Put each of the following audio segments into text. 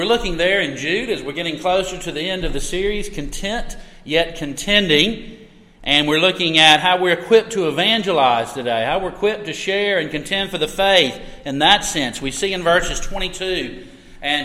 We're looking there in Jude as we're getting closer to the end of the series, Content Yet Contending. And we're looking at how we're equipped to evangelize today, how we're equipped to share and contend for the faith in that sense. We see in verses 22 and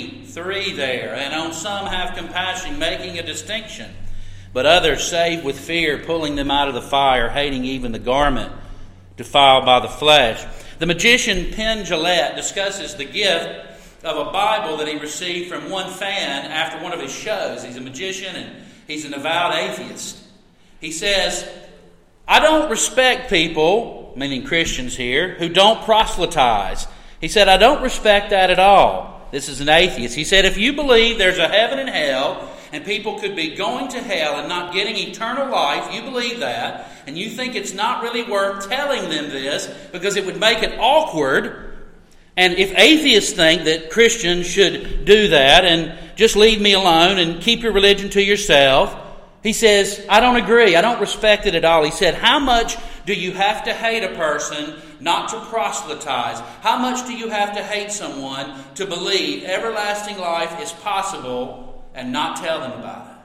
23 there, and on some have compassion, making a distinction, but others save with fear, pulling them out of the fire, hating even the garment defiled by the flesh. The magician Penn Jillette discusses the gift of a Bible that he received from one fan after one of his shows. He's a magician and he's an avowed atheist. He says, I don't respect people, meaning Christians here, who don't proselytize. He said, I don't respect that at all. This is an atheist. He said, if you believe there's a heaven and hell, and people could be going to hell and not getting eternal life, you believe that, and you think it's not really worth telling them this because it would make it awkward. And if atheists think that Christians should do that and just leave me alone and keep your religion to yourself, he says, I don't agree. I don't respect it at all. He said, how much do you have to hate a person not to proselytize? How much do you have to hate someone to believe everlasting life is possible and not tell them about it?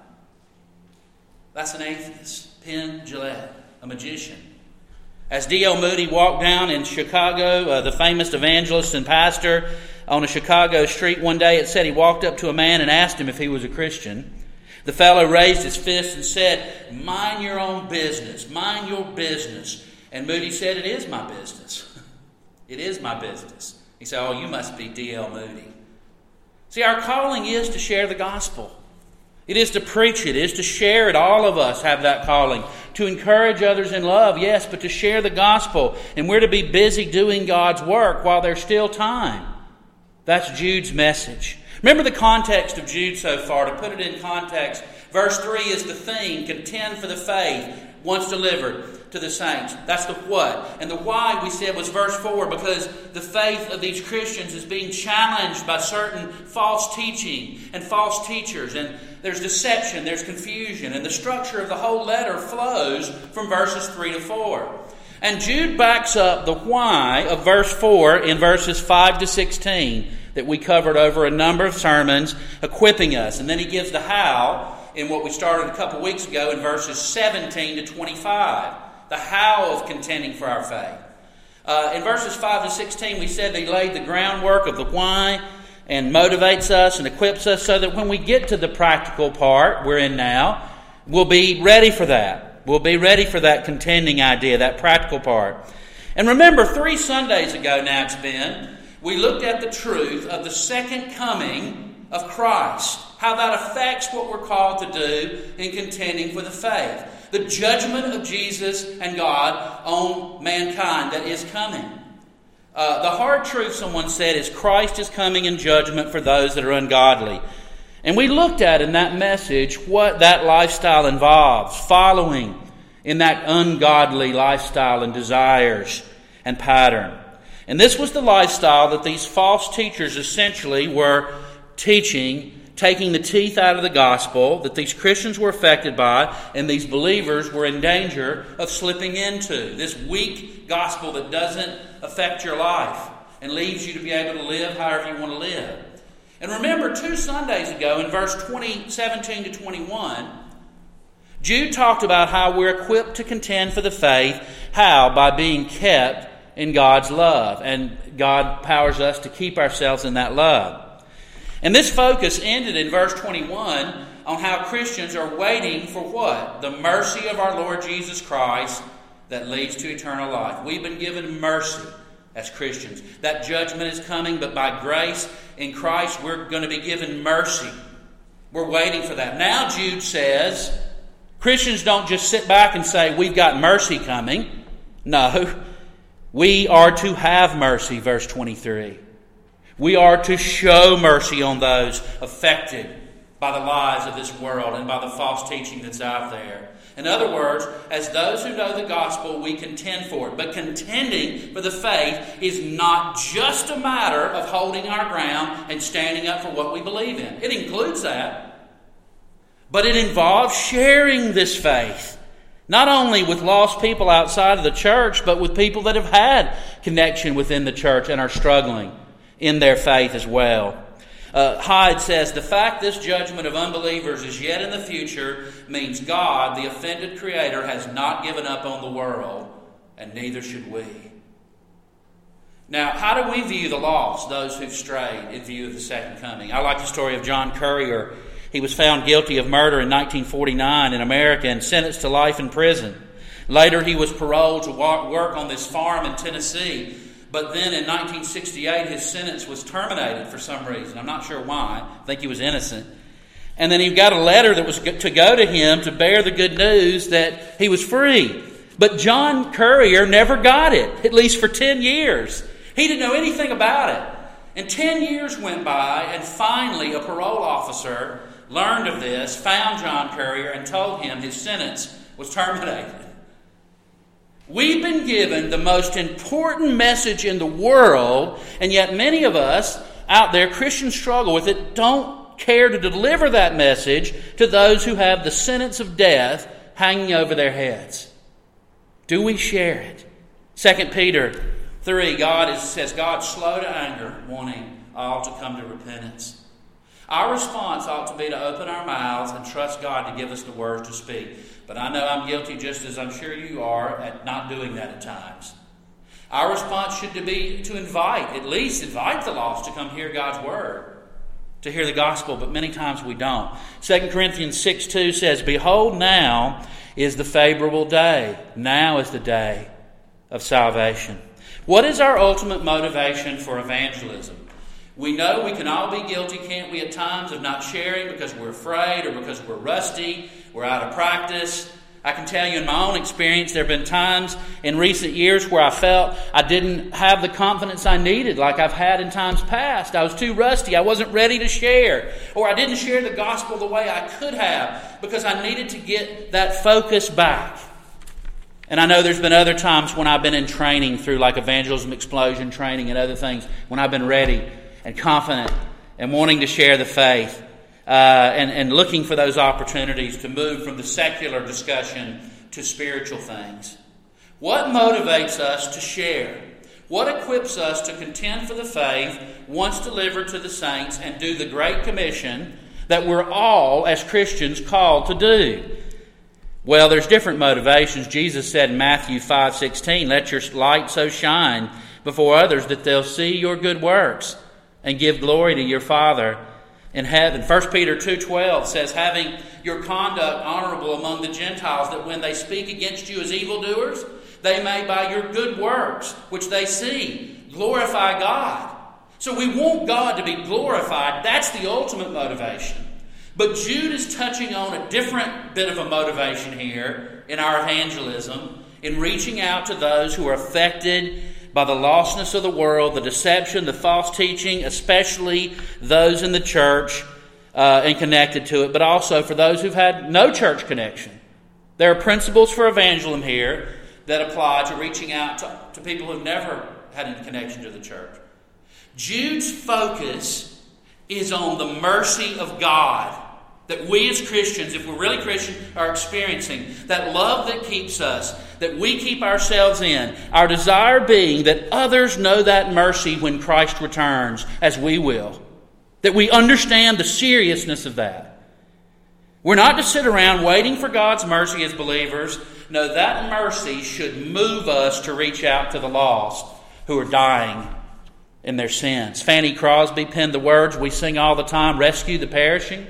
That's an atheist. Penn Jillette, a magician. As D.L. Moody walked down in Chicago, the famous evangelist and pastor, on a Chicago street one day, it said he walked up to a man and asked him if he was a Christian. The fellow raised his fist and said, mind your own business, mind your business. And Moody said, it is my business. It is my business. He said, oh, you must be D.L. Moody. See, our calling is to share the gospel. It is to preach it. It is to share it. All of us have that calling. To encourage others in love, yes, but to share the gospel. And we're to be busy doing God's work while there's still time. That's Jude's message. Remember the context of Jude so far. To put it in context, verse 3 is the theme, contend for the faith once delivered to the saints. That's the what. And the why, we said, was verse 4, because the faith of these Christians is being challenged by certain false teaching and false teachers. And there's deception, there's confusion, and the structure of the whole letter flows from verses 3 to 4. And Jude backs up the why of verse 4 in verses 5 to 16 that we covered over a number of sermons, equipping us. And then he gives the how in what we started a couple weeks ago in verses 17 to 25. The how of contending for our faith. In verses 5 to 16, we said they laid the groundwork of the why and motivates us and equips us so that when we get to the practical part we're in now, we'll be ready for that. We'll be ready for that contending idea, that practical part. And remember, 3 Sundays ago now it's been, we looked at the truth of the second coming of Christ. How that affects what we're called to do in contending for the faith. The judgment of Jesus and God on mankind that is coming. The hard truth, someone said, is Christ is coming in judgment for those that are ungodly. And we looked at in that message what that lifestyle involves, following in that ungodly lifestyle and desires and pattern. And this was the lifestyle that these false teachers essentially were teaching, taking the teeth out of the gospel that these Christians were affected by and these believers were in danger of slipping into. This weak gospel that doesn't affect your life and leaves you to be able to live however you want to live. And remember, 2 Sundays ago in verse 17 to 21, Jude talked about how we're equipped to contend for the faith. How? By being kept in God's love. And God powers us to keep ourselves in that love. And this focus ended in verse 21 on how Christians are waiting for what? The mercy of our Lord Jesus Christ that leads to eternal life. We've been given mercy as Christians. That judgment is coming, but by grace in Christ we're going to be given mercy. We're waiting for that. Now Jude says, Christians don't just sit back and say, we've got mercy coming. No, we are to have mercy, verse 23. We are to show mercy on those affected by the lies of this world and by the false teaching that's out there. In other words, as those who know the gospel, we contend for it. But contending for the faith is not just a matter of holding our ground and standing up for what we believe in. It includes that. But it involves sharing this faith. Not only with lost people outside of the church, but with people that have had connection within the church and are struggling in their faith as well. Hyde says, the fact this judgment of unbelievers is yet in the future means God, the offended Creator, has not given up on the world, and neither should we. Now, how do we view the lost, those who've strayed, in view of the second coming? I like the story of John Currier. He was found guilty of murder in 1949 in America and sentenced to life in prison. Later, he was paroled to work on this farm in Tennessee. But then in 1968, his sentence was terminated for some reason. I'm not sure why. I think he was innocent. And then he got a letter that was to go to him to bear the good news that he was free. But John Currier never got it, at least for 10 years. He didn't know anything about it. And 10 years went by, and finally a parole officer learned of this, found John Currier, and told him his sentence was terminated. We've been given the most important message in the world, and yet many of us out there, Christians struggle with it, don't care to deliver that message to those who have the sentence of death hanging over their heads. Do we share it? 2 Peter 3, says God's slow to anger, wanting all to come to repentance. Our response ought to be to open our mouths and trust God to give us the words to speak. But I know I'm guilty, just as I'm sure you are, at not doing that at times. Our response should be to at least invite the lost to come hear God's word, to hear the gospel, but many times we don't. 2 Corinthians 6:2 says, behold, now is the favorable day. Now is the day of salvation. What is our ultimate motivation for evangelism? We know we can all be guilty, can't we, at times of not sharing because we're afraid or because we're rusty, we're out of practice. I can tell you in my own experience, there have been times in recent years where I felt I didn't have the confidence I needed like I've had in times past. I was too rusty. I wasn't ready to share. Or I didn't share the gospel the way I could have because I needed to get that focus back. And I know there's been other times when I've been in training through like Evangelism Explosion training and other things, when I've been ready and confident and wanting to share the faith and looking for those opportunities to move from the secular discussion to spiritual things. What motivates us to share? What equips us to contend for the faith once delivered to the saints and do the Great Commission that we're all, as Christians, called to do? Well, there's different motivations. Jesus said in Matthew 5:16, let your light so shine before others that they'll see your good works and give glory to your Father in heaven. 1 Peter 2:12 says, having your conduct honorable among the Gentiles, that when they speak against you as evildoers, they may by your good works, which they see, glorify God. So we want God to be glorified. That's the ultimate motivation. But Jude is touching on a different bit of a motivation here in our evangelism, in reaching out to those who are affected by the lostness of the world, the deception, the false teaching, especially those in the church and connected to it, but also for those who've had no church connection. There are principles for evangelism here that apply to reaching out to people who've never had any connection to the church. Jude's focus is on the mercy of God that we as Christians, if we're really Christian, are experiencing. That love that keeps us, that we keep ourselves in. Our desire being that others know that mercy when Christ returns, as we will. That we understand the seriousness of that. We're not to sit around waiting for God's mercy as believers. No, that mercy should move us to reach out to the lost who are dying in their sins. Fanny Crosby penned the words we sing all the time, rescue the perishing.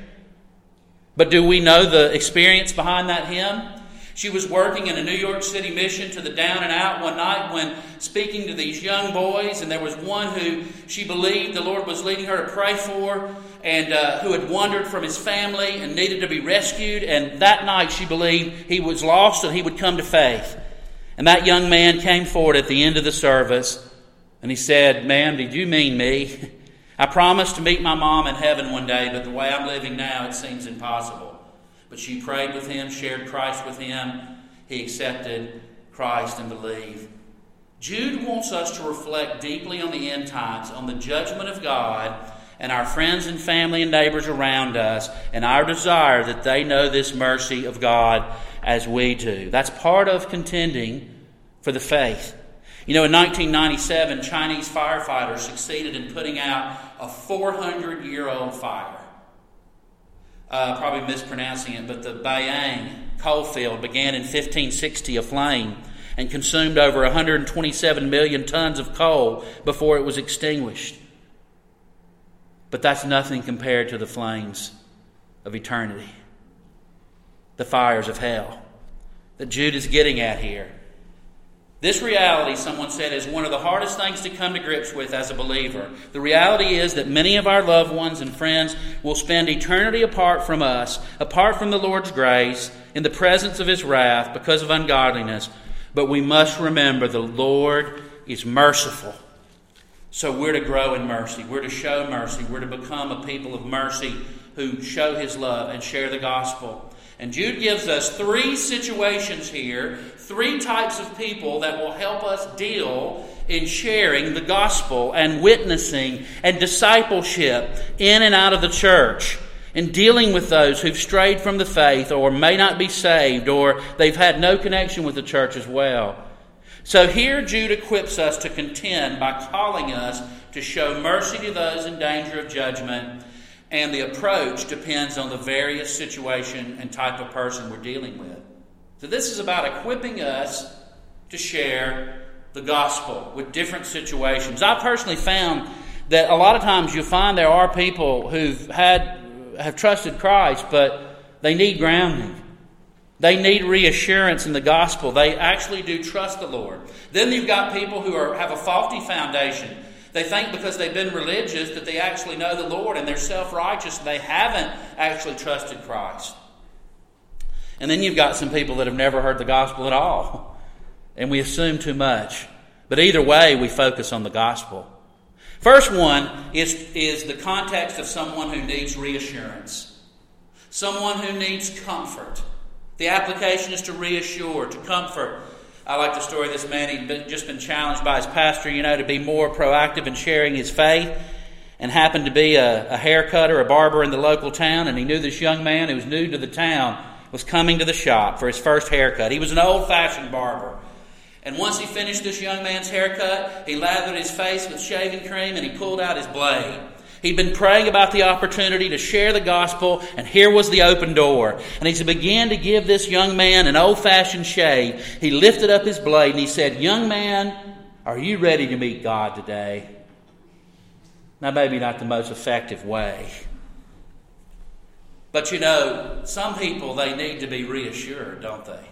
But do we know the experience behind that hymn? She was working in a New York City mission to the down and out one night when speaking to these young boys, and there was one who she believed the Lord was leading her to pray for, and who had wandered from his family and needed to be rescued. And that night she believed he was lost and he would come to faith. And that young man came forward at the end of the service, and he said, "Ma'am, did you mean me? I promised to meet my mom in heaven one day, but the way I'm living now, it seems impossible." But she prayed with him, shared Christ with him. He accepted Christ and believed. Jude wants us to reflect deeply on the end times, on the judgment of God and our friends and family and neighbors around us, and our desire that they know this mercy of God as we do. That's part of contending for the faith. You know, in 1997, Chinese firefighters succeeded in putting out a 400-year-old fire. Probably mispronouncing it, but the Bayang coalfield began in 1560 aflame and consumed over 127 million tons of coal before it was extinguished. But that's nothing compared to the flames of eternity, the fires of hell that Jude is getting at here. This reality, someone said, is one of the hardest things to come to grips with as a believer. The reality is that many of our loved ones and friends will spend eternity apart from us, apart from the Lord's grace, in the presence of His wrath because of ungodliness. But we must remember the Lord is merciful. So we're to grow in mercy. We're to show mercy. We're to become a people of mercy who show His love and share the gospel. And Jude gives us 3 situations here, 3 types of people that will help us deal in sharing the gospel and witnessing and discipleship in and out of the church, in dealing with those who've strayed from the faith or may not be saved or they've had no connection with the church as well. So here Jude equips us to contend by calling us to show mercy to those in danger of judgment. And the approach depends on the various situation and type of person we're dealing with. So this is about equipping us to share the gospel with different situations. I personally found that a lot of times you'll find there are people have trusted Christ, but they need grounding. They need reassurance in the gospel. They actually do trust the Lord. Then you've got people who have a faulty foundation. They think because they've been religious that they actually know the Lord and they're self-righteous. They haven't actually trusted Christ. And then you've got some people that have never heard the gospel at all. And we assume too much. But either way, we focus on the gospel. First one is the context of someone who needs reassurance. Someone who needs comfort. The application is to reassure, to comfort. I like the story of this man. He'd just been challenged by his pastor, to be more proactive in sharing his faith, and happened to be a haircutter, a barber in the local town, and he knew this young man who was new to the town was coming to the shop for his first haircut. He was an old-fashioned barber. And once he finished this young man's haircut, he lathered his face with shaving cream and he pulled out his blade. He'd been praying about the opportunity to share the gospel, and here was the open door. And as he began to give this young man an old-fashioned shave, he lifted up his blade and he said, "Young man, are you ready to meet God today?" Now, maybe not the most effective way. But some people, they need to be reassured, don't they,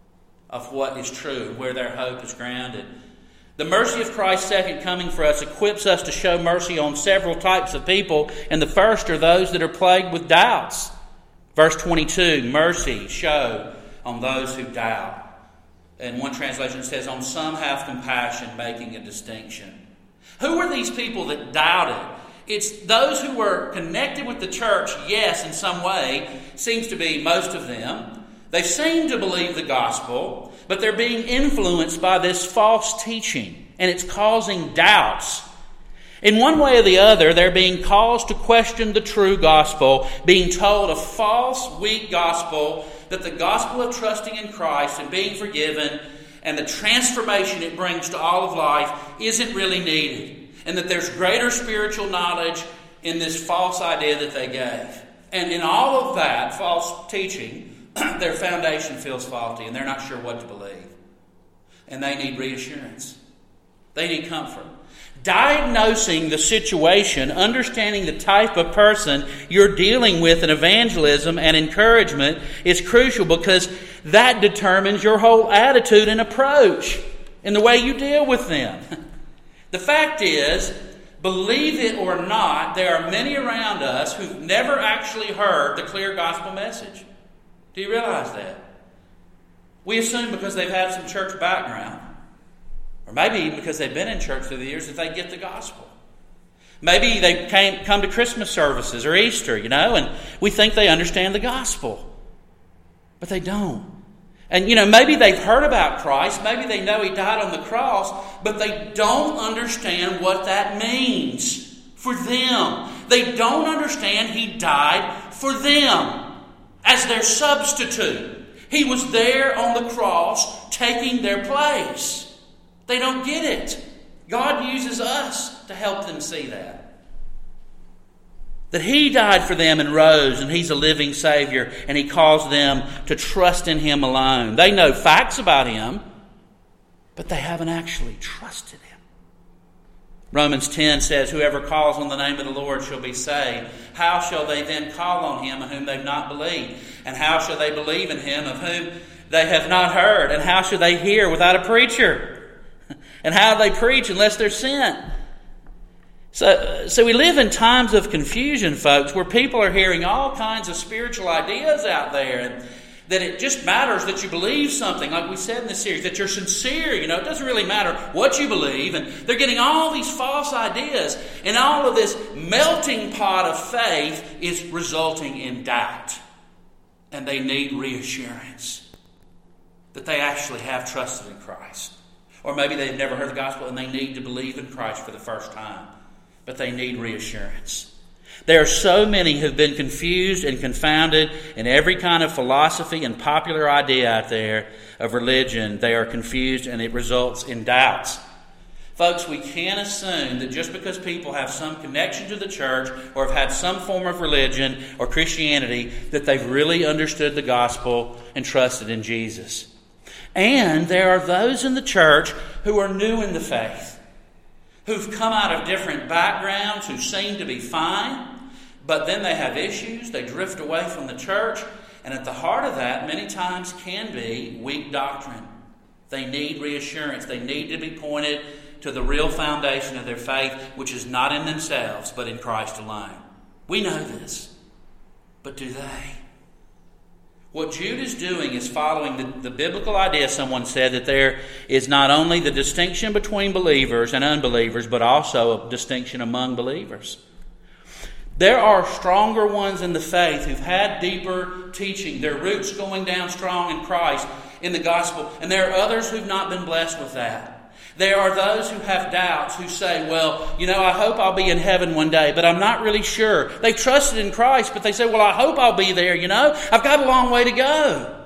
of what is true, where their hope is grounded. The mercy of Christ's second coming for us equips us to show mercy on several types of people, and the first are those that are plagued with doubts. Verse 22, mercy show on those who doubt. And one translation says, on some have compassion, making a distinction. Who were these people that doubted? It's those who were connected with the church, yes, in some way, seems to be most of them. They seem to believe the gospel, but they're being influenced by this false teaching, and it's causing doubts. In one way or the other, they're being caused to question the true gospel, being told a false, weak gospel, that the gospel of trusting in Christ and being forgiven and the transformation it brings to all of life isn't really needed, and that there's greater spiritual knowledge in this false idea that they gave. And in all of that false teaching, their foundation feels faulty and they're not sure what to believe. And they need reassurance. They need comfort. Diagnosing the situation, understanding the type of person you're dealing with in evangelism and encouragement is crucial, because that determines your whole attitude and approach in the way you deal with them. The fact is, believe it or not, there are many around us who've never actually heard the clear gospel message. Do you realize that? We assume because they've had some church background, or maybe even because they've been in church through the years, that they get the gospel. Maybe they come to Christmas services or Easter, and we think they understand the gospel. But they don't. And, maybe they've heard about Christ. Maybe they know He died on the cross, but they don't understand what that means for them. They don't understand He died for them as their substitute. He was there on the cross taking their place. They don't get it. God uses us to help them see that. That He died for them and rose, and He's a living Savior, and He calls them to trust in Him alone. They know facts about Him, but they haven't actually trusted Him. Romans 10 says, whoever calls on the name of the Lord shall be saved. How shall they then call on Him of whom they've not believed? And how shall they believe in Him of whom they have not heard? And how shall they hear without a preacher? And how do they preach unless they're sent? So we live in times of confusion, folks, where people are hearing all kinds of spiritual ideas out there, and that it just matters that you believe something, like we said in this series, that you're sincere. It doesn't really matter what you believe, and they're getting all these false ideas, and all of this melting pot of faith is resulting in doubt, and they need reassurance that they actually have trusted in Christ. Or maybe they've never heard the gospel and they need to believe in Christ for the first time. But they need reassurance. There are so many who've been confused and confounded in every kind of philosophy and popular idea out there of religion. They are confused and it results in doubts. Folks, we can't assume that just because people have some connection to the church or have had some form of religion or Christianity that they've really understood the gospel and trusted in Jesus. And there are those in the church who are new in the faith, who've come out of different backgrounds, who seem to be fine, but then they have issues, they drift away from the church, and at the heart of that, many times can be weak doctrine. They need reassurance. They need to be pointed to the real foundation of their faith, which is not in themselves, but in Christ alone. We know this, but do they? What Jude is doing is following the biblical idea, someone said, that there is not only the distinction between believers and unbelievers, but also a distinction among believers. There are stronger ones in the faith who've had deeper teaching, their roots going down strong in Christ, in the gospel, and there are others who've not been blessed with that. There are those who have doubts, who say, well, I hope I'll be in heaven one day, but I'm not really sure. They've trusted in Christ, but they say, well, I hope I'll be there, I've got a long way to go.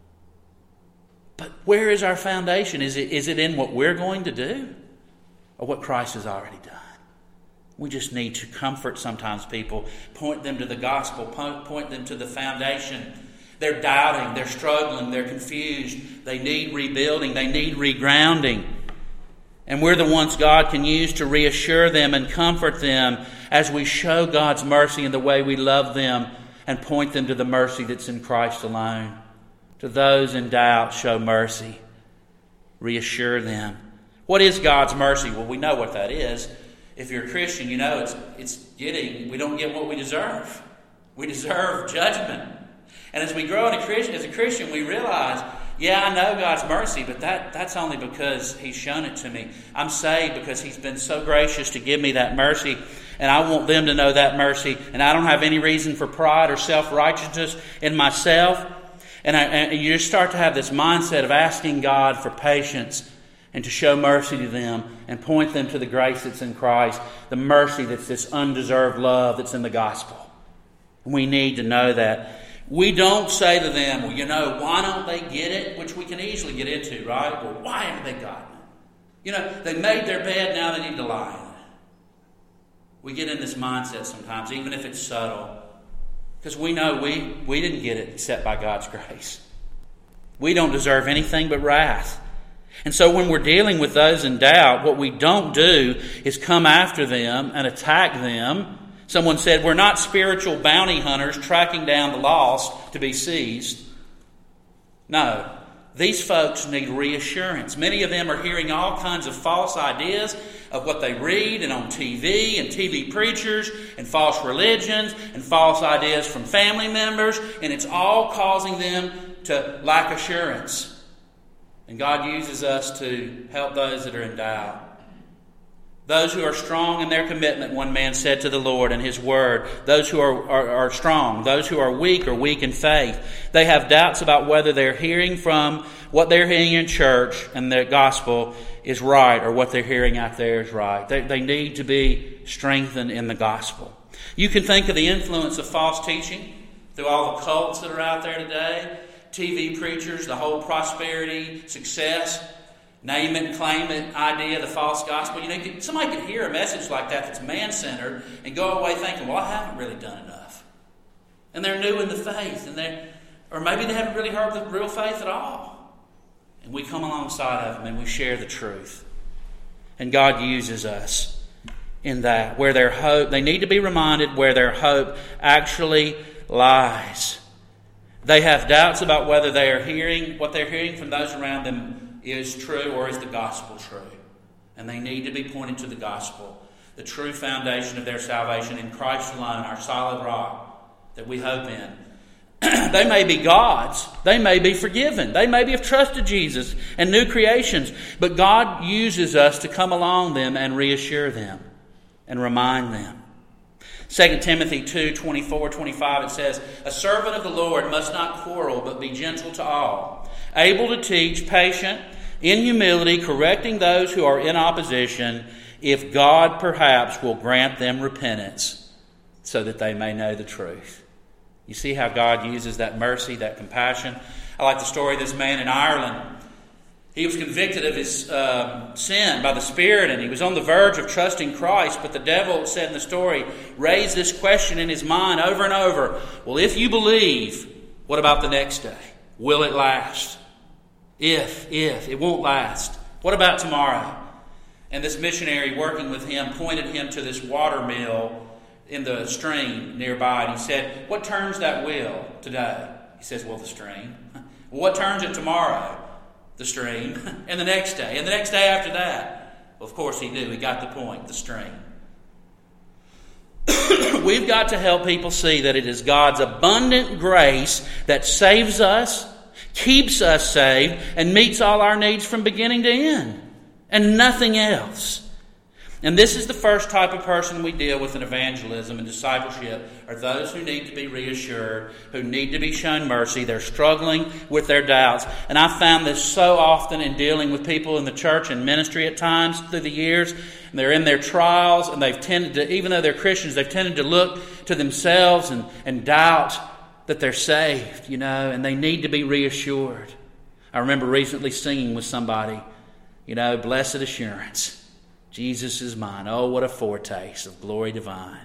But where is our foundation? Is it in what we're going to do or what Christ has already done? We just need to comfort sometimes people, point them to the gospel, point them to the foundation. They're doubting, they're struggling, they're confused. They need rebuilding, they need regrounding. And we're the ones God can use to reassure them and comfort them as we show God's mercy in the way we love them and point them to the mercy that's in Christ alone. To those in doubt, show mercy. Reassure them. What is God's mercy? Well, we know what that is. If you're a Christian, we don't get what we deserve. We deserve judgment. And as we grow as a Christian, we realize, I know God's mercy, but that's only because He's shown it to me. I'm saved because He's been so gracious to give me that mercy, and I want them to know that mercy, and I don't have any reason for pride or self-righteousness in myself. And you just start to have this mindset of asking God for patience and to show mercy to them and point them to the grace that's in Christ, the mercy that's this undeserved love that's in the gospel. We need to know that. We don't say to them, why don't they get it? Which we can easily get into, right? Well, why haven't they gotten it? They made their bed, now they need to lie in it. We get in this mindset sometimes, even if it's subtle. Because we know we didn't get it except by God's grace. We don't deserve anything but wrath. And so when we're dealing with those in doubt, what we don't do is come after them and attack them. Someone said, we're not spiritual bounty hunters tracking down the lost to be seized. No, these folks need reassurance. Many of them are hearing all kinds of false ideas of what they read and on TV and TV preachers and false religions and false ideas from family members, and it's all causing them to lack assurance. And God uses us to help those that are in doubt. Those who are strong in their commitment, one man said to the Lord and His Word. Those who are strong. Those who are weak in faith. They have doubts about whether they're hearing from what they're hearing in church and the gospel is right or what they're hearing out there is right. They need to be strengthened in the gospel. You can think of the influence of false teaching through all the cults that are out there today. TV preachers, the whole prosperity, success. name it and claim it idea, the false gospel. Somebody could hear a message like that that's man-centered and go away thinking, well, I haven't really done enough. And they're new in the faith, or maybe they haven't really heard the real faith at all. And we come alongside of them and we share the truth. And God uses us in that, where their hope, they need to be reminded where their hope actually lies. They have doubts about whether they are hearing, what they're hearing from those around them is true, or is the gospel true. And they need to be pointed to the gospel, the true foundation of their salvation in Christ alone, our solid rock that we hope in. They may be gods. They may be forgiven. They may have trusted Jesus and new creations. But God uses us to come along them and reassure them and remind them. 2 Timothy 2:24-25, it says, "A servant of the Lord must not quarrel, but be gentle to all, able to teach, patient, in humility, correcting those who are in opposition, if God perhaps will grant them repentance, so that they may know the truth." You see how God uses that mercy, that compassion. I like the story of this man in Ireland. He was convicted of his sin by the Spirit, and he was on the verge of trusting Christ. But the devil, it said in the story, raised this question in his mind over and over. Well, if you believe, what about the next day? Will it last? If, it won't last. What about tomorrow? And this missionary working with him pointed him to this water mill in the stream nearby, and he said, "What turns that wheel today?" He says, "Well, the stream." "Well, what turns it tomorrow?" "The stream." "And the next day, and the next day after that?" Well, of course he knew. He got the point, the stream. We've got to help people see that it is God's abundant grace that saves us, keeps us saved, and meets all our needs from beginning to end, and nothing else. And this is the first type of person we deal with in evangelism and discipleship, are those who need to be reassured, who need to be shown mercy. They're struggling with their doubts. And I found this so often in dealing with people in the church and ministry at times through the years. And they're in their trials, and they've tended to, even though they're Christians, they've tended to look to themselves and doubt that they're saved, and they need to be reassured. I remember recently singing with somebody, "Blessed Assurance, Jesus is mine. Oh, what a foretaste of glory divine."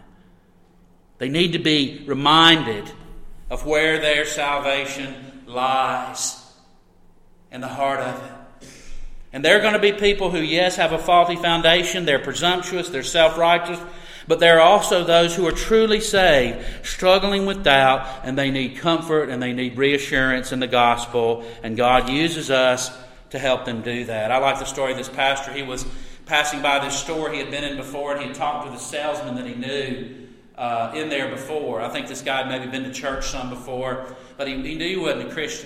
They need to be reminded of where their salvation lies in the heart of it. And there are going to be people who, yes, have a faulty foundation. They're presumptuous. They're self-righteous. But there are also those who are truly saved, struggling with doubt, and they need comfort and they need reassurance in the gospel. And God uses us to help them do that. I like the story of this pastor. He was passing by this store he had been in before, and he had talked to the salesman that he knew in there before. I think this guy had maybe been to church some before, but he knew he wasn't a Christian.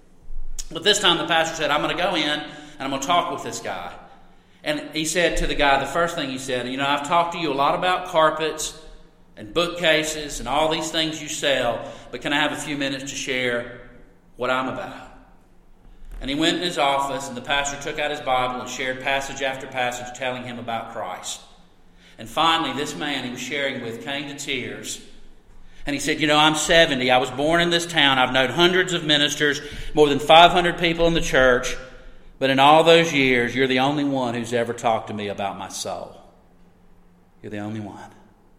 But this time the pastor said, "I'm going to go in and I'm going to talk with this guy." And he said to the guy, the first thing he said, "I've talked to you a lot about carpets and bookcases and all these things you sell, but can I have a few minutes to share what I'm about?" And he went in his office, and the pastor took out his Bible and shared passage after passage telling him about Christ. And finally, this man he was sharing with came to tears. And he said, "I'm 70. I was born in this town. I've known hundreds of ministers, more than 500 people in the church. But in all those years, you're the only one who's ever talked to me about my soul. You're the only one."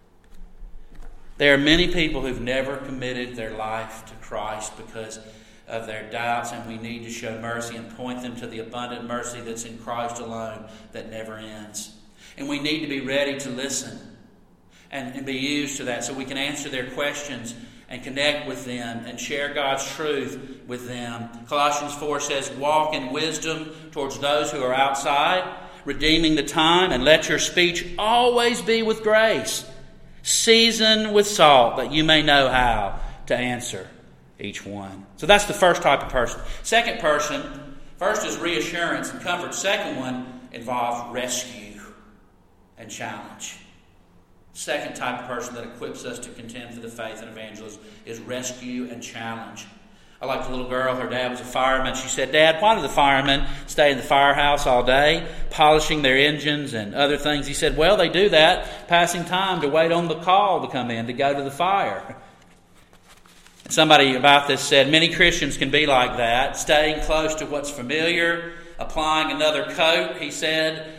There are many people who've never committed their life to Christ because of their doubts, and we need to show mercy and point them to the abundant mercy that's in Christ alone that never ends. And we need to be ready to listen and be used to that so we can answer their questions and connect with them and share God's truth with them. Colossians 4 says, "Walk in wisdom towards those who are outside, redeeming the time, and let your speech always be with grace, seasoned with salt, that you may know how to answer each one." So that's the first type of person. Second person, first is reassurance and comfort. Second one involves rescue and challenge. Second type of person that equips us to contend for the faith and evangelism is rescue and challenge. I like the little girl, her dad was a fireman. She said, "Dad, why do the firemen stay in the firehouse all day, polishing their engines and other things?" He said, "Well, they do that, passing time to wait on the call to come in to go to the fire." And somebody about this said, many Christians can be like that, staying close to what's familiar, applying another coat, he said,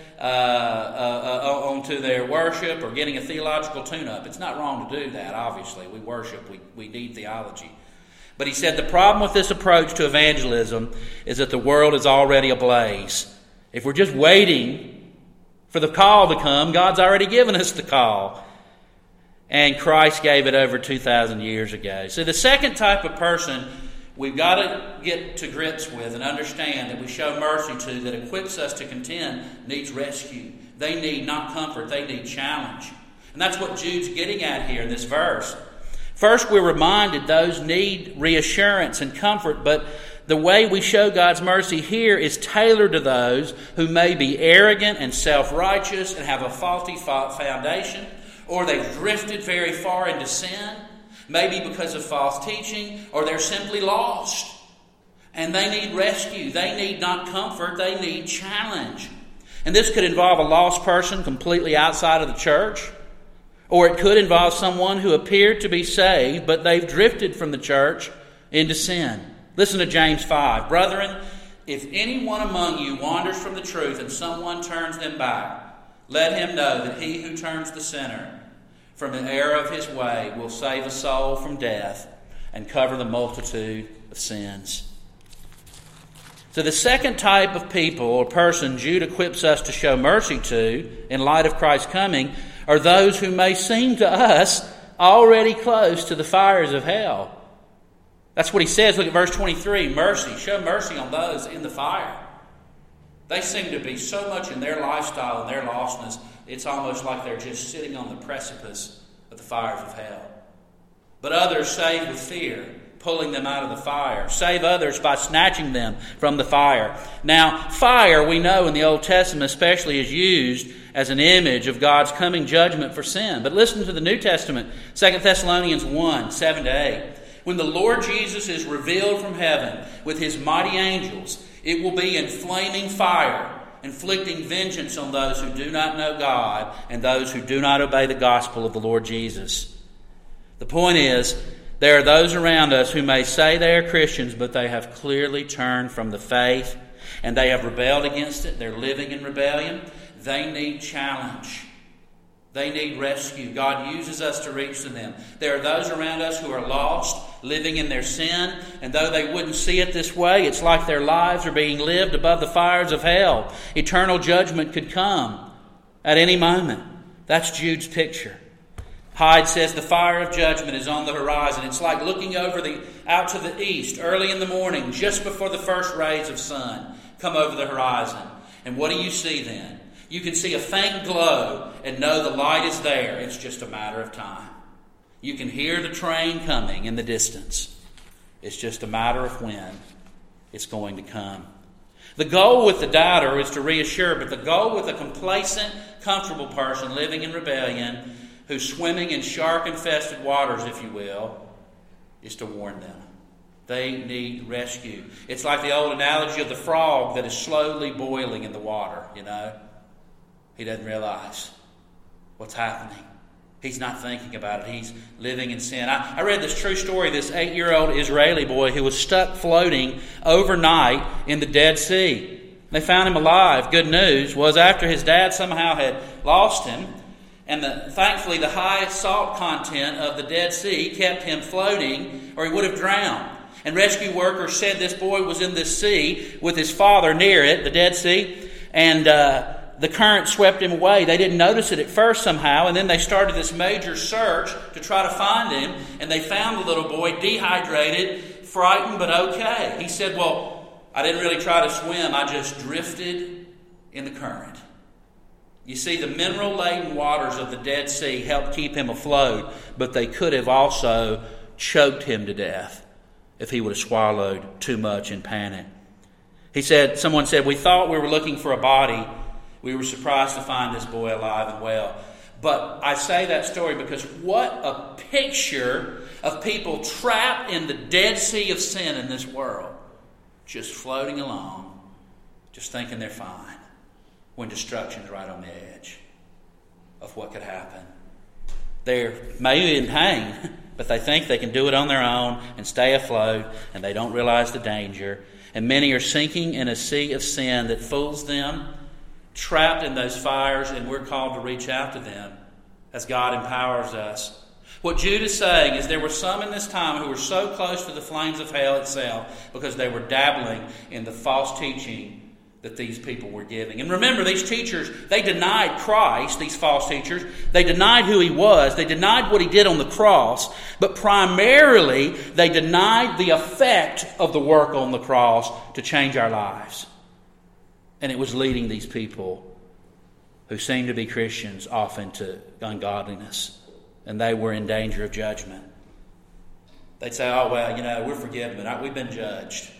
onto their worship or getting a theological tune-up. It's not wrong to do that, obviously. We worship, we need theology. But he said the problem with this approach to evangelism is that the world is already ablaze. If we're just waiting for the call to come, God's already given us the call. And Christ gave it over 2,000 years ago. So the second type of person we've got to get to grips with and understand that we show mercy to, that equips us to contend, needs rescue. They need not comfort, they need challenge. And that's what Jude's getting at here in this verse. First, we're reminded those need reassurance and comfort, but the way we show God's mercy here is tailored to those who may be arrogant and self-righteous and have a faulty foundation, or they've drifted very far into sin, maybe because of false teaching, or they're simply lost. And they need rescue. They need not comfort, they need challenge. And this could involve a lost person completely outside of the church, or it could involve someone who appeared to be saved, but they've drifted from the church into sin. Listen to James 5. Brethren, if anyone among you wanders from the truth and someone turns them back, let him know that he who turns the sinner from the error of his way will save a soul from death and cover the multitude of sins. So the second type of people or person Jude equips us to show mercy to in light of Christ's coming are those who may seem to us already close to the fires of hell. That's what he says. Look at verse 23. Mercy. Show mercy on those in the fire. They seem to be so much in their lifestyle and their lostness, it's almost like they're just sitting on the precipice of the fires of hell. But others save with fear, pulling them out of the fire. Save others by snatching them from the fire. Now, fire, we know in the Old Testament especially, is used as an image of God's coming judgment for sin. But listen to the New Testament, 2 Thessalonians 1, 7-8. When the Lord Jesus is revealed from heaven with his mighty angels, it will be in flaming fire, inflicting vengeance on those who do not know God and those who do not obey the gospel of the Lord Jesus. The point is, there are those around us who may say they are Christians, but they have clearly turned from the faith and they have rebelled against it. They're living in rebellion. They need challenge. They need rescue. God uses us to reach to them. There are those around us who are lost, living in their sin, and though they wouldn't see it this way, it's like their lives are being lived above the fires of hell. Eternal judgment could come at any moment. That's Jude's picture. Hyde says the fire of judgment is on the horizon. It's like looking out to the east early in the morning, just before the first rays of sun come over the horizon. And what do you see then? You can see a faint glow and know the light is there. It's just a matter of time. You can hear the train coming in the distance. It's just a matter of when it's going to come. The goal with the doubter is to reassure, but the goal with a complacent, comfortable person living in rebellion, who's swimming in shark-infested waters, if you will, is to warn them. They need rescue. It's like the old analogy of the frog that is slowly boiling in the water, you know. He doesn't realize what's happening. He's not thinking about it. He's living in sin. I read this true story of this 8-year-old Israeli boy who was stuck floating overnight in the Dead Sea. They found him alive. Good news was after his dad somehow had lost him, and thankfully the high salt content of the Dead Sea kept him floating, or he would have drowned. And rescue workers said this boy was in this sea with his father near it, the Dead Sea, and the current swept him away. They didn't notice it at first somehow, and then they started this major search to try to find him, and they found the little boy dehydrated, frightened, but okay. He said, well, I didn't really try to swim. I just drifted in the current. You see, the mineral-laden waters of the Dead Sea helped keep him afloat, but they could have also choked him to death if he would have swallowed too much in panic. Someone said, we thought we were looking for a body. We were surprised to find this boy alive and well. But I say that story because what a picture of people trapped in the Dead Sea of sin in this world, just floating along, just thinking they're fine, when destruction's right on the edge of what could happen. They're maybe in pain, but they think they can do it on their own and stay afloat, and they don't realize the danger. And many are sinking in a sea of sin that fools them, trapped in those fires, and we're called to reach out to them as God empowers us. What Jude is saying is there were some in this time who were so close to the flames of hell itself because they were dabbling in the false teaching that these people were giving. And remember, these teachers, they denied Christ, these false teachers. They denied who He was. They denied what He did on the cross. But primarily, they denied the effect of the work on the cross to change our lives. And it was leading these people who seemed to be Christians off into ungodliness. And they were in danger of judgment. They'd say, oh, well, we're forgiven. We've been judged.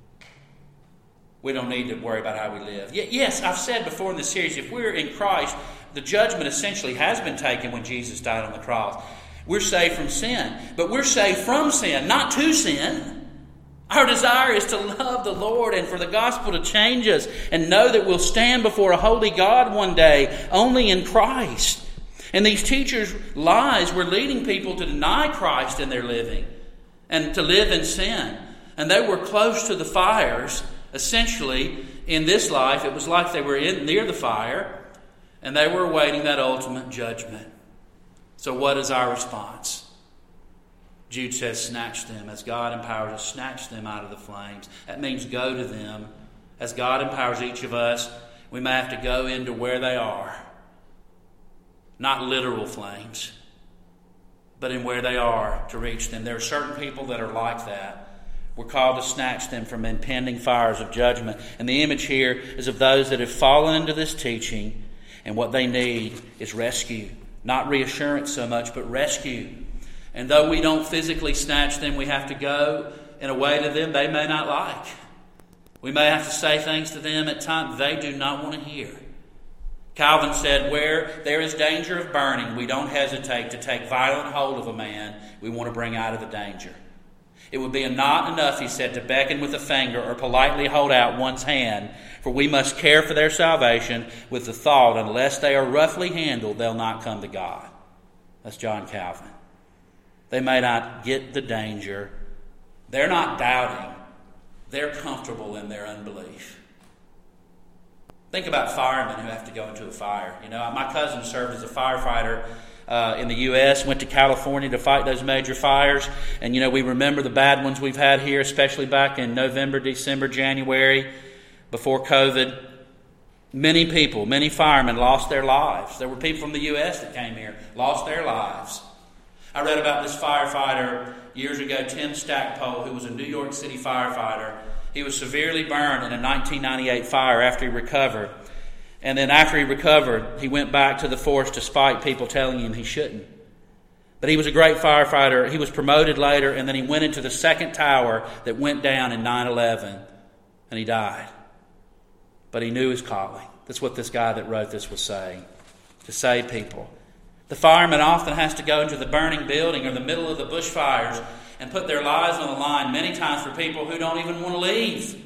We don't need to worry about how we live. Yes, I've said before in this series, if we're in Christ, the judgment essentially has been taken when Jesus died on the cross. We're saved from sin. But we're saved from sin, not to sin. Our desire is to love the Lord and for the gospel to change us and know that we'll stand before a holy God one day only in Christ. And these teachers' lies were leading people to deny Christ in their living and to live in sin. And they were close to the fires. Essentially, in this life, it was like they were near the fire and they were awaiting that ultimate judgment. So what is our response? Jude says, snatch them. As God empowers us, snatch them out of the flames. That means go to them. As God empowers each of us, we may have to go into where they are. Not literal flames, but in where they are to reach them. There are certain people that are like that. We're called to snatch them from impending fires of judgment. And the image here is of those that have fallen into this teaching, and what they need is rescue. Not reassurance so much, but rescue. And though we don't physically snatch them, we have to go in a way to them they may not like. We may have to say things to them at times they do not want to hear. Calvin said, where there is danger of burning, we don't hesitate to take violent hold of a man we want to bring out of the danger. It would be not enough, he said, to beckon with a finger or politely hold out one's hand, for we must care for their salvation with the thought, unless they are roughly handled, they'll not come to God. That's John Calvin. They may not get the danger. They're not doubting. They're comfortable in their unbelief. Think about firemen who have to go into a fire. My cousin served as a firefighter in the U.S., went to California to fight those major fires. And, we remember the bad ones we've had here, especially back in November, December, January, before COVID. Many firemen lost their lives. There were people from the U.S. that came here, lost their lives. I read about this firefighter years ago, Tim Stackpole, who was a New York City firefighter. He was severely burned in a 1998 fire after he recovered. And then after he recovered, he went back to the force despite people telling him he shouldn't. But he was a great firefighter. He was promoted later, and then he went into the second tower that went down in 9/11, and he died. But he knew his calling. That's what this guy that wrote this was saying, to save people. The fireman often has to go into the burning building or the middle of the bushfires and put their lives on the line, many times for people who don't even want to leave.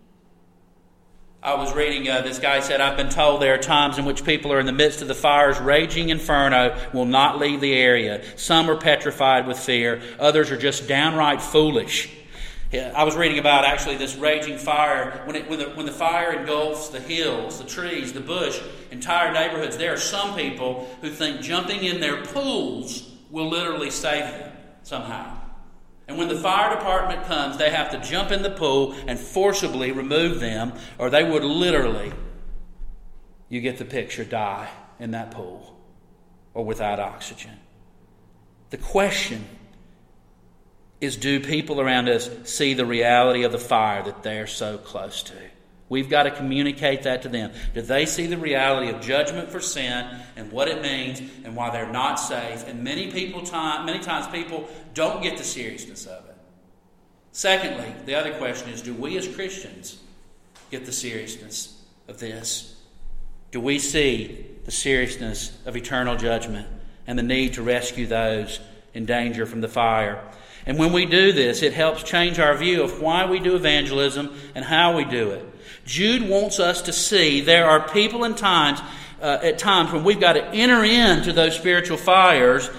I was reading, this guy said, I've been told there are times in which people are in the midst of the fire's raging inferno, will not leave the area. Some are petrified with fear. Others are just downright foolish. I was reading about actually this raging fire. When the fire engulfs the hills, the trees, the bush, entire neighborhoods, there are some people who think jumping in their pools will literally save them somehow. And when the fire department comes, they have to jump in the pool and forcibly remove them, or they would literally, you get the picture, die in that pool or without oxygen. The question is, do people around us see the reality of the fire that they're so close to? We've got to communicate that to them. Do they see the reality of judgment for sin and what it means and why they're not safe? And many times people don't get the seriousness of it. Secondly, the other question is, do we as Christians get the seriousness of this? Do we see the seriousness of eternal judgment and the need to rescue those in danger from the fire? And when we do this, it helps change our view of why we do evangelism and how we do it. Jude wants us to see there are people at times when we've got to enter into those spiritual fires,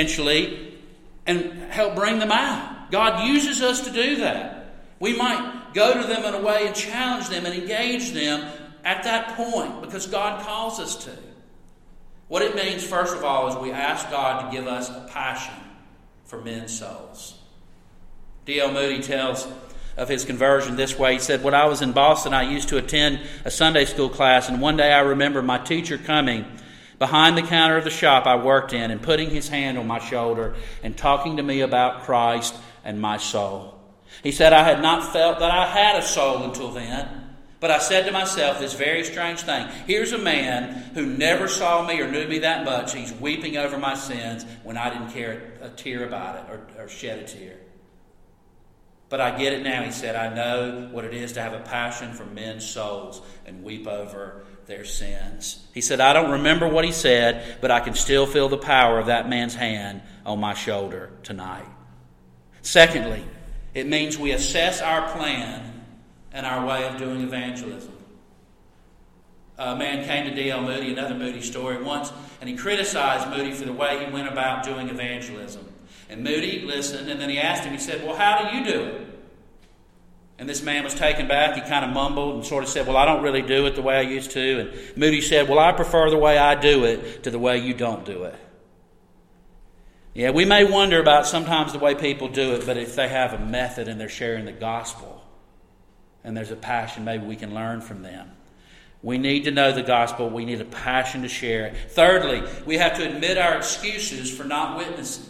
essentially, and help bring them out. God uses us to do that. We might go to them in a way and challenge them and engage them at that point, because God calls us to. What it means, first of all, is we ask God to give us a passion for men's souls. D.L. Moody tells of his conversion this way. He said, when I was in Boston, I used to attend a Sunday school class, and one day I remember my teacher coming behind the counter of the shop I worked in and putting his hand on my shoulder and talking to me about Christ and my soul. He said, I had not felt that I had a soul until then, but I said to myself this very strange thing. Here's a man who never saw me or knew me that much. He's weeping over my sins when I didn't care a tear about it or shed a tear. But I get it now, he said. I know what it is to have a passion for men's souls and weep over their sins. He said, I don't remember what he said, but I can still feel the power of that man's hand on my shoulder tonight. Secondly, it means we assess our plan and our way of doing evangelism. A man came to D.L. Moody, another Moody story, once, and he criticized Moody for the way he went about doing evangelism. And Moody listened, and then he asked him, he said, well, how do you do it? And this man was taken back. He kind of mumbled and sort of said, well, I don't really do it the way I used to. And Moody said, well, I prefer the way I do it to the way you don't do it. Yeah, we may wonder about sometimes the way people do it, but if they have a method and they're sharing the gospel and there's a passion, maybe we can learn from them. We need to know the gospel. We need a passion to share it. Thirdly, we have to admit our excuses for not witnessing.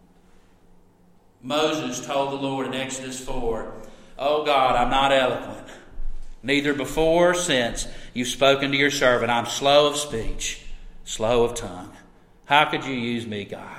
Moses told the Lord in Exodus 4, oh God, I'm not eloquent, neither before or since you've spoken to your servant. I'm slow of speech, slow of tongue. How could you use me, God?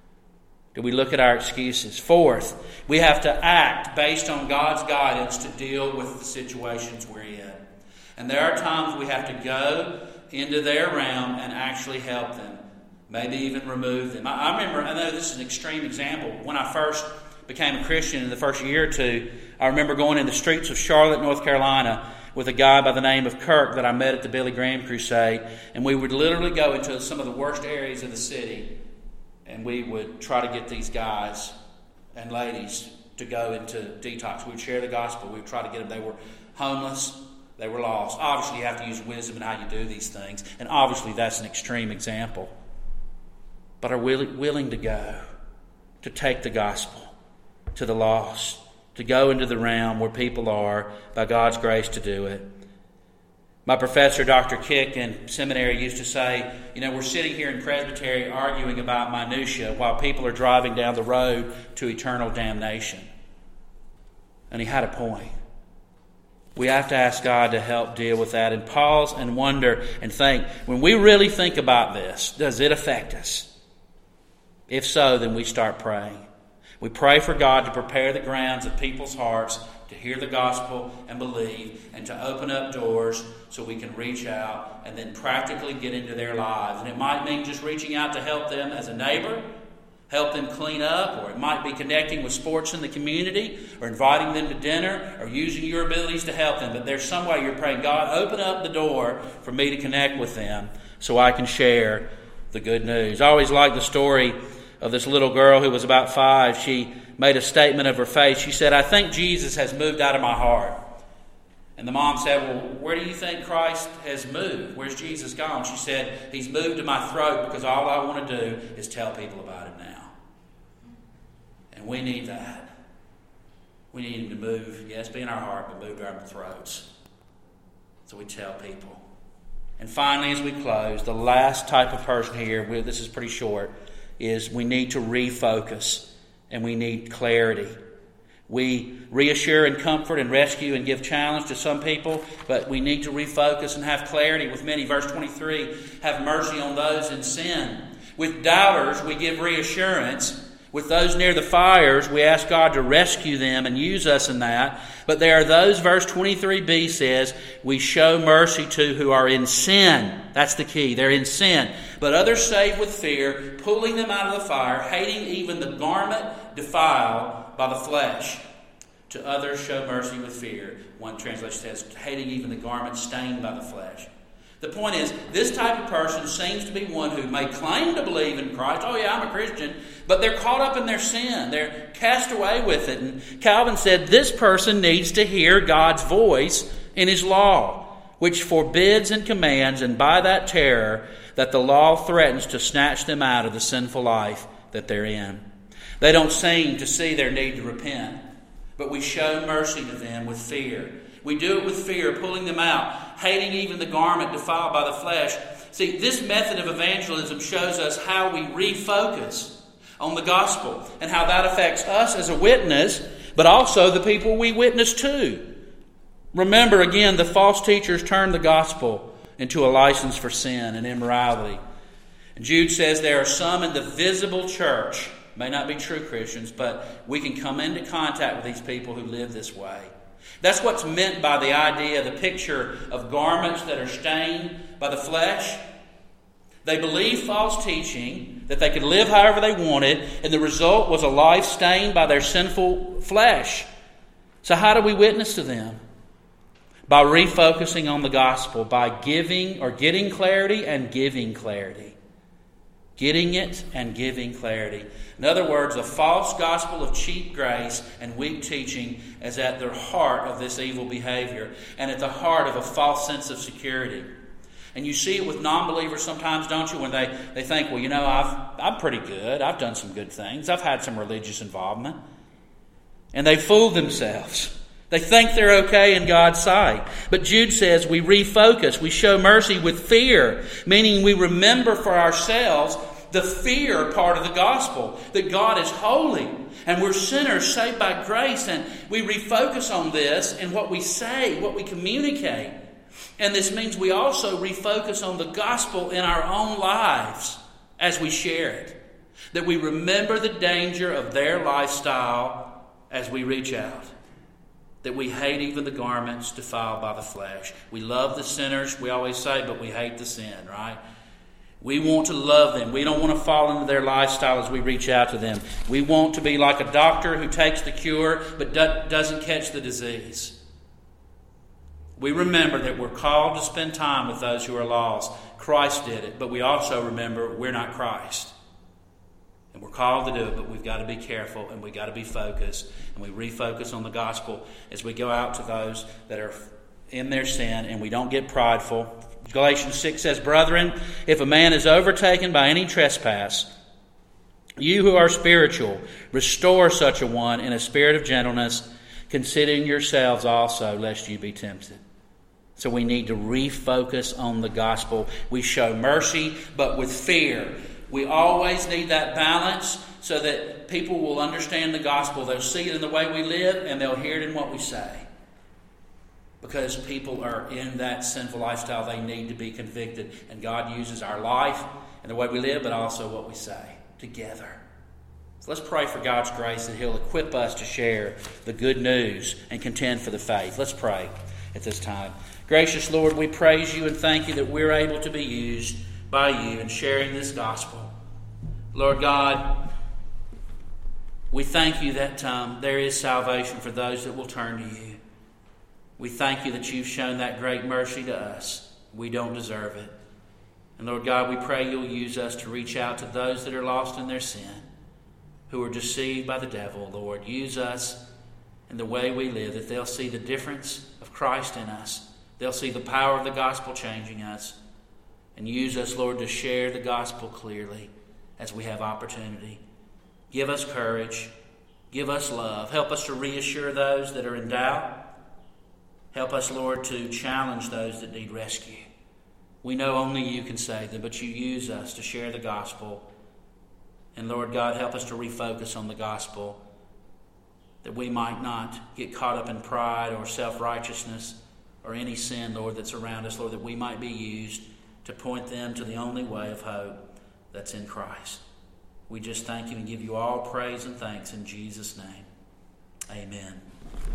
Do we look at our excuses? Fourth, we have to act based on God's guidance to deal with the situations we're in. And there are times we have to go into their realm and actually help them. Maybe even remove them. I know this is an extreme example. When I first became a Christian in the first year or two, I remember going in the streets of Charlotte, North Carolina, with a guy by the name of Kirk that I met at the Billy Graham Crusade. And we would literally go into some of the worst areas of the city, and we would try to get these guys and ladies to go into detox. We would share the gospel. We would try to get them. They were homeless. They were lost. Obviously, you have to use wisdom in how you do these things. And obviously, that's an extreme example. But are willing to go, to take the gospel to the lost, to go into the realm where people are, by God's grace to do it. My professor, Dr. Kick, in seminary used to say, we're sitting here in Presbytery arguing about minutia while people are driving down the road to eternal damnation. And he had a point. We have to ask God to help deal with that and pause and wonder and think, when we really think about this, does it affect us? If so, then we start praying. We pray for God to prepare the grounds of people's hearts to hear the gospel and believe, and to open up doors so we can reach out and then practically get into their lives. And it might mean just reaching out to help them as a neighbor, help them clean up, or it might be connecting with sports in the community, or inviting them to dinner, or using your abilities to help them. But there's some way you're praying, God, open up the door for me to connect with them so I can share the good news. I always like the story of this little girl who was about 5. She made a statement of her faith. She said, I think Jesus has moved out of my heart. And the mom said, well, where do you think Christ has moved? Where's Jesus gone? She said, he's moved to my throat because all I want to do is tell people about it now. And we need that. We need him to move, yes, be in our heart, but move to our throats. So we tell people. And finally, as we close, the last type of person here, this is pretty short, is we need to refocus and we need clarity. We reassure and comfort and rescue and give challenge to some people, but we need to refocus and have clarity with many. Verse 23, have mercy on those in sin. With doubters, we give reassurance. With those near the fires, we ask God to rescue them and use us in that. But there are those, verse 23b says, we show mercy to who are in sin. That's the key. They're in sin. But others save with fear, pulling them out of the fire, hating even the garment defiled by the flesh. To others show mercy with fear. One translation says, hating even the garment stained by the flesh. The point is, this type of person seems to be one who may claim to believe in Christ. Oh yeah, I'm a Christian. But they're caught up in their sin. They're cast away with it. And Calvin said this person needs to hear God's voice in His law, which forbids and commands, and by that terror, that the law threatens to snatch them out of the sinful life that they're in. They don't seem to see their need to repent, but we show mercy to them with fear. We do it with fear, pulling them out, hating even the garment defiled by the flesh. See, this method of evangelism shows us how we refocus on the gospel and how that affects us as a witness, but also the people we witness to. Remember, again, the false teachers turned the gospel into a license for sin and immorality. And Jude says there are some in the visible church, may not be true Christians, but we can come into contact with these people who live this way. That's what's meant by the idea, the picture of garments that are stained by the flesh. They believed false teaching, that they could live however they wanted, and the result was a life stained by their sinful flesh. So how do we witness to them? By refocusing on the gospel, by giving or getting clarity and giving clarity. Getting it and giving clarity. In other words, a false gospel of cheap grace and weak teaching is at the heart of this evil behavior and at the heart of a false sense of security. And you see it with non-believers sometimes, don't you, when they think, well, you know, I'm pretty good. I've done some good things. I've had some religious involvement. And they fool themselves. They think they're okay in God's sight. But Jude says we refocus. We show mercy with fear, meaning we remember for ourselves the fear part of the gospel, that God is holy and we're sinners saved by grace, and we refocus on this in what we say, what we communicate. And this means we also refocus on the gospel in our own lives as we share it. That we remember the danger of their lifestyle as we reach out. That we hate even the garments defiled by the flesh. We love the sinners, we always say, but we hate the sin, right? We want to love them. We don't want to fall into their lifestyle as we reach out to them. We want to be like a doctor who takes the cure but doesn't catch the disease. We remember that we're called to spend time with those who are lost. Christ did it, but we also remember we're not Christ. And we're called to do it, but we've got to be careful and we've got to be focused. And we refocus on the gospel as we go out to those that are in their sin, and we don't get prideful. Galatians 6 says, "Brethren, if a man is overtaken by any trespass, you who are spiritual, restore such a one in a spirit of gentleness, considering yourselves also, lest you be tempted." So we need to refocus on the gospel. We show mercy, but with fear. We always need that balance so that people will understand the gospel. They'll see it in the way we live, and they'll hear it in what we say. Because people are in that sinful lifestyle, they need to be convicted. And God uses our life and the way we live, but also what we say together. So let's pray for God's grace that He'll equip us to share the good news and contend for the faith. Let's pray at this time. Gracious Lord, we praise You and thank You that we're able to be used by You in sharing this gospel. Lord God, we thank You that there is salvation for those that will turn to You. We thank You that You've shown that great mercy to us. We don't deserve it. And Lord God, we pray You'll use us to reach out to those that are lost in their sin, who are deceived by the devil. Lord, use us in the way we live, that they'll see the difference of Christ in us. They'll see the power of the gospel changing us. And use us, Lord, to share the gospel clearly as we have opportunity. Give us courage. Give us love. Help us to reassure those that are in doubt. Help us, Lord, to challenge those that need rescue. We know only You can save them, but You use us to share the gospel. And Lord God, help us to refocus on the gospel, that we might not get caught up in pride or self-righteousness or any sin, Lord, that's around us, Lord, that we might be used to point them to the only way of hope that's in Christ. We just thank You and give You all praise and thanks in Jesus' name. Amen.